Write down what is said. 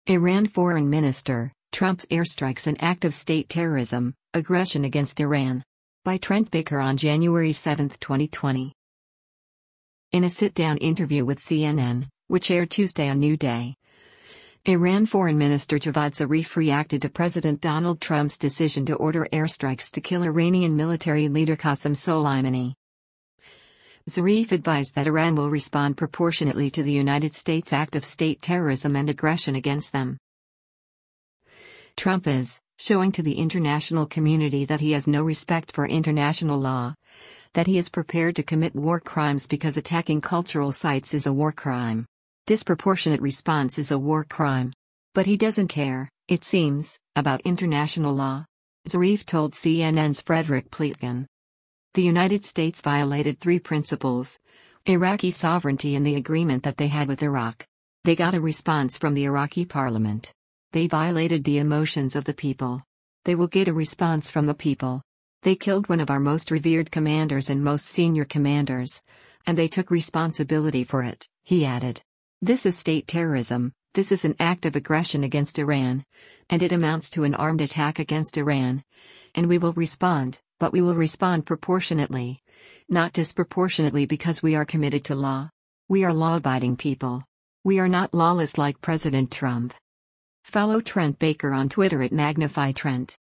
Iran Foreign Minister, Trump's airstrikes an act of state terrorism, aggression against Iran. By Trent Baker on January 7, 2020. In a sit-down interview with CNN, which aired Tuesday on New Day, Iran Foreign Minister Javad Zarif reacted to President Donald Trump's decision to order airstrikes to kill Iranian military leader Qasem Soleimani. Zarif advised that Iran will respond proportionately to the United States' act of state terrorism and aggression against them. Trump is showing to the international community that he has no respect for international law, that he is prepared to commit war crimes because attacking cultural sites is a war crime. Disproportionate response is a war crime. But he doesn't care, it seems, about international law, Zarif told CNN's Frederick Pleitgen. The United States violated three principles: Iraqi sovereignty and the agreement that they had with Iraq. They got a response from the Iraqi parliament. They violated the emotions of the people. They will get a response from the people. They killed one of our most revered commanders and most senior commanders, and they took responsibility for it, he added. This is state terrorism, this is an act of aggression against Iran, and it amounts to an armed attack against Iran. And we will respond, but we will respond proportionately, not disproportionately, because we are committed to law. We are law-abiding people. We are not lawless like President Trump. Follow Trent Baker on Twitter at MagnifyTrent.